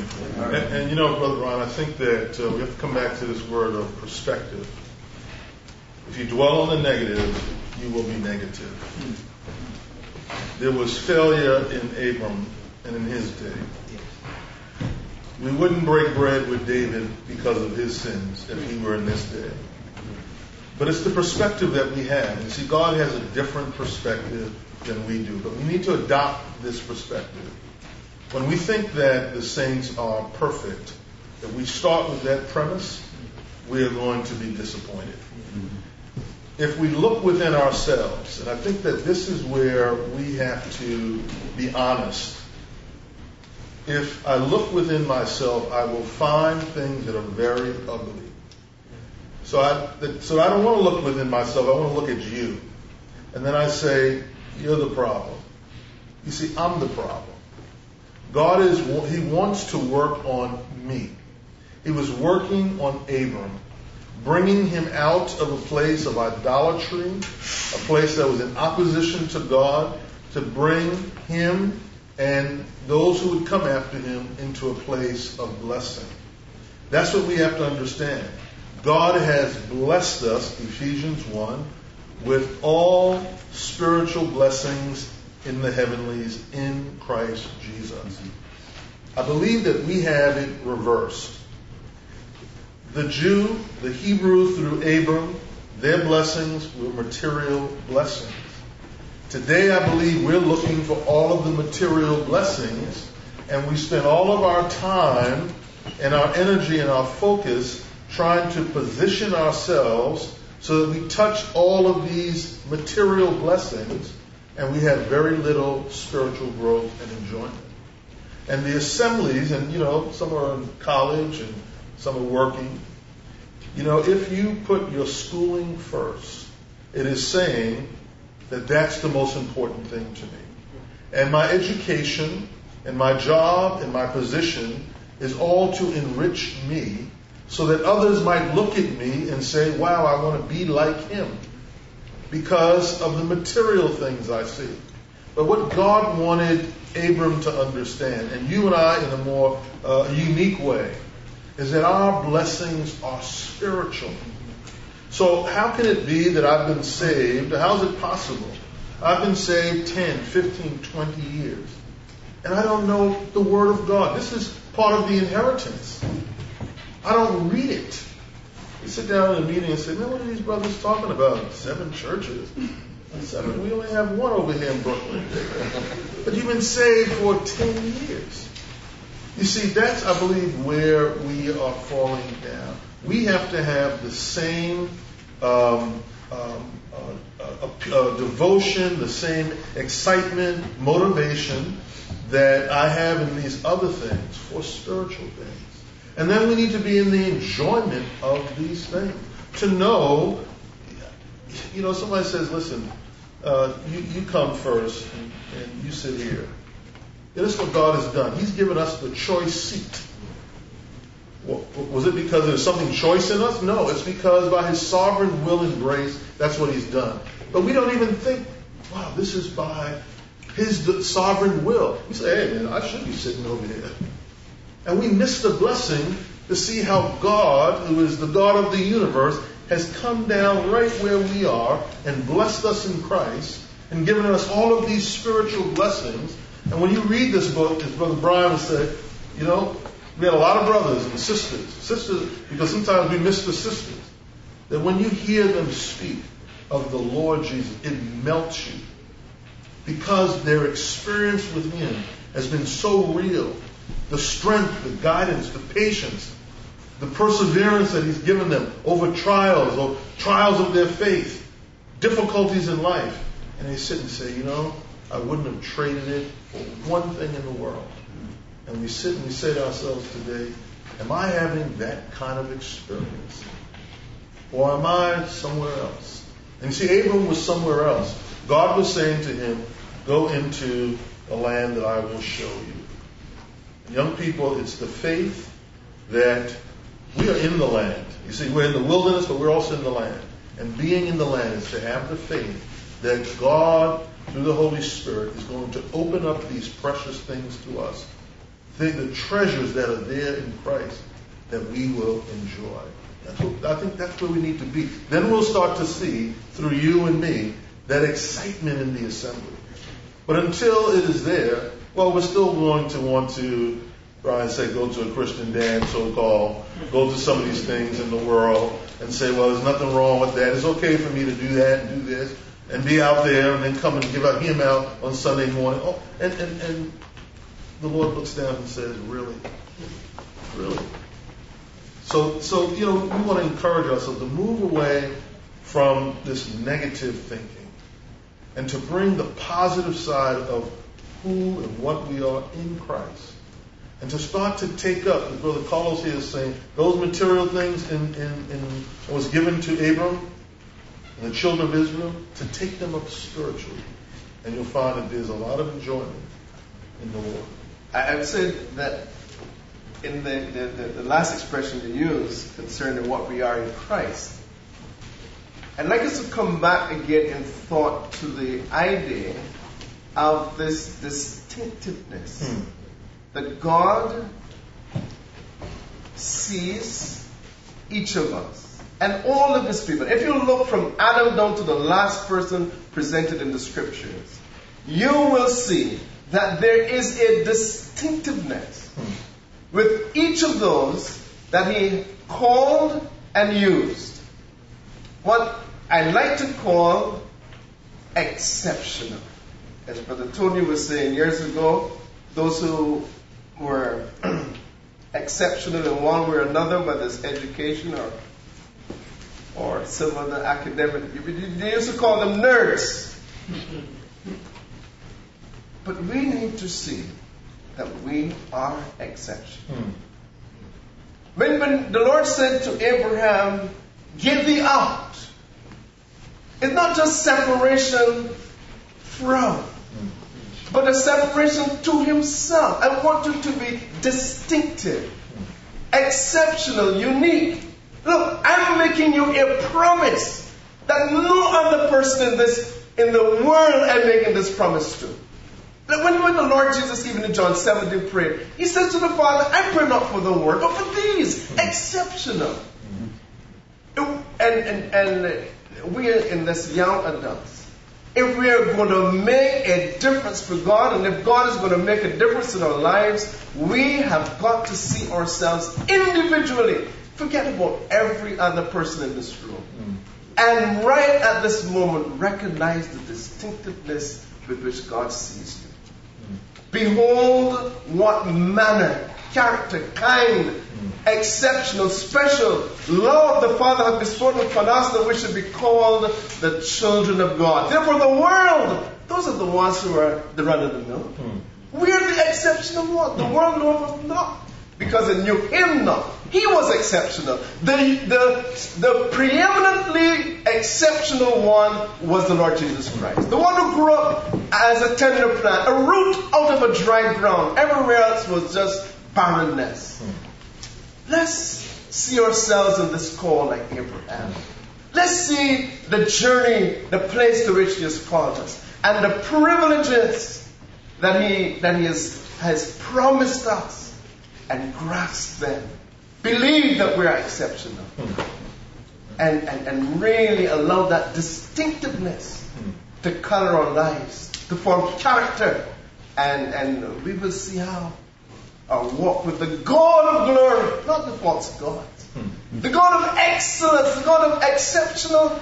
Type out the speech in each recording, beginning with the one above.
And Brother Ron, I think that we have to come back to this word of perspective. If you dwell on the negative, you will be negative. There was failure in Abram and in his day. We wouldn't break bread with David because of his sins if he were in this day. But it's the perspective that we have. You see, God has a different perspective than we do. But we need to adopt this perspective. When we think that the saints are perfect, if we start with that premise, we are going to be disappointed. If we look within ourselves, and I think that this is where we have to be honest. If I look within myself, I will find things that are very ugly. So I don't want to look within myself. I want to look at you. And then I say, you're the problem. You see, I'm the problem. He wants to work on me. He was working on Abram, bringing him out of a place of idolatry, a place that was in opposition to God, to bring him and those who would come after him into a place of blessing. That's what we have to understand. God has blessed us, Ephesians 1, with all spiritual blessings in the heavenlies in Christ Jesus. I believe that we have it reversed. The Jew, the Hebrew through Abram, their blessings were material blessings. Today I believe we're looking for all of the material blessings, and we spend all of our time and our energy and our focus trying to position ourselves so that we touch all of these material blessings, and we have very little spiritual growth and enjoyment. And the assemblies, and some are in college and some are working. If you put your schooling first, it is saying that that's the most important thing to me. And my education and my job and my position is all to enrich me so that others might look at me and say, wow, I want to be like him because of the material things I see. But what God wanted Abram to understand, and you and I in a more unique way, is that our blessings are spiritual. So how can it be that I've been saved? How is it possible? I've been saved 10, 15, 20 years. And I don't know the Word of God. This is part of the inheritance. I don't read it. You sit down in a meeting and say, man, what are these brothers talking about? 7 churches. 7. We only have 1 over here in Brooklyn. But you've been saved for 10 years. You see, that's, I believe, where we are falling down. We have to have the same devotion, the same excitement, motivation that I have in these other things for spiritual things. And then we need to be in the enjoyment of these things. To know, somebody says, listen, you come first and you sit here. This is what God has done. He's given us the choice seat. Was it because there's something choice in us? No, it's because by His sovereign will and grace, that's what He's done. But we don't even think, wow, this is by His sovereign will. We say, hey, man, I should be sitting over here. And we miss the blessing to see how God, who is the God of the universe, has come down right where we are and blessed us in Christ and given us all of these spiritual blessings. And when you read this book, as Brother Brian would say, we had a lot of brothers and sisters, because sometimes we miss the sisters, that when you hear them speak of the Lord Jesus, it melts you because their experience with Him has been so real. The strength, the guidance, the patience, the perseverance that He's given them over trials or trials of their faith, difficulties in life. And they sit and say, I wouldn't have traded it for one thing in the world. And we sit and we say to ourselves today, am I having that kind of experience? Or am I somewhere else? And you see, Abram was somewhere else. God was saying to him, go into the land that I will show you. And young people, it's the faith that we are in the land. You see, we're in the wilderness, but we're also in the land. And being in the land is to have the faith that God, through the Holy Spirit, is going to open up these precious things to us the treasures that are there in Christ that we will enjoy. I think that's where we need to be. Then we'll start to see, through you and me, that excitement in the assembly. But until it is there, well, we're still going to want to, Brian said, go to a Christian dance, so-called, go to some of these things in the world and say, well, there's nothing wrong with that. It's okay for me to do that and do this and be out there and then come and give out him out on Sunday morning. Oh, and the Lord looks down and says, really? Really? So we want to encourage ourselves to move away from this negative thinking and to bring the positive side of who and what we are in Christ. And to start to take up, as Brother Carlos here is saying, those material things in was given to Abram and the children of Israel, to take them up spiritually. And you'll find that there's a lot of enjoyment in the Lord. I would say that in the last expression you used concerning what we are in Christ, I'd like us to come back again in thought to the idea of this distinctiveness. That God sees each of us and all of His people. If you look from Adam down to the last person presented in the Scriptures, you will see that there is a distinctiveness with each of those that He called and used. What I like to call exceptional. As Brother Tony was saying years ago, those who were exceptional in one way or another, whether it's education or some other academic, they used to call them nerds. But we need to see that we are exceptional. When the Lord said to Abraham, "Get thee out," it's not just separation from, but a separation to Himself. I want you to be distinctive, exceptional, unique. Look, I'm making you a promise that no other person in the world I'm making this promise to. When the Lord Jesus, even in John 17, prayed, He said to the Father, I pray not for the world, but for these, exceptional. And we are in this young adults. If we are going to make a difference for God, and if God is going to make a difference in our lives, we have got to see ourselves individually. Forget about every other person in this room. And right at this moment, recognize the distinctiveness with which God sees you. Behold what manner, character, kind, exceptional, special love the Father hath bestowed upon us, that we should be called the children of God. Therefore the world, those are the ones who are the run-of-the-mill. We are the exceptional one. The world knoweth us not, because it knew Him not. He was exceptional. The preeminently exceptional one was the Lord Jesus Christ. The one who grew up as a tender plant, a root out of a dry ground. Everywhere else was just barrenness. Let's see ourselves in this call like Abraham. Let's see the journey, the place to which He has called us, and the privileges that He has promised us, and grasp them. Believe that we are exceptional. And really allow that distinctiveness to color our lives, to form character. And we will see how our walk with the God of glory, not the false gods, the God of excellence, the God of exceptional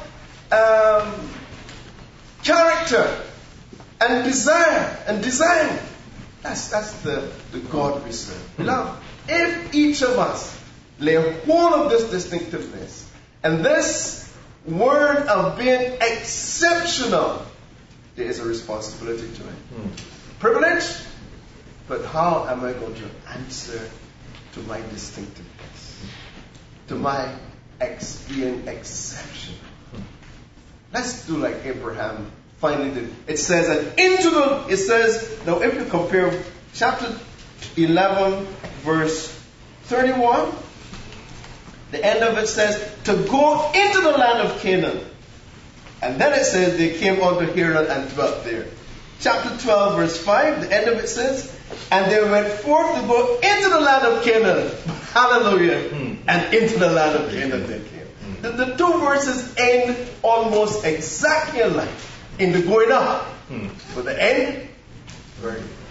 character and desire and design. That's the God we serve. Beloved, if each of us lay hold of this distinctiveness and this word of being exceptional, there is a responsibility to it. Privilege, but how am I going to answer to my distinctiveness, to my being exceptional? Let's do like Abraham finally did. It says that now if you compare chapter 11 verse 31, the end of it says to go into the land of Canaan. And then it says they came unto Haran and dwelt there. Chapter 12 verse 5, the end of it says, And they went forth to go into the land of Canaan. Hallelujah. And into the land of Canaan they came. The two verses end almost exactly alike in the going up. But the end, very good.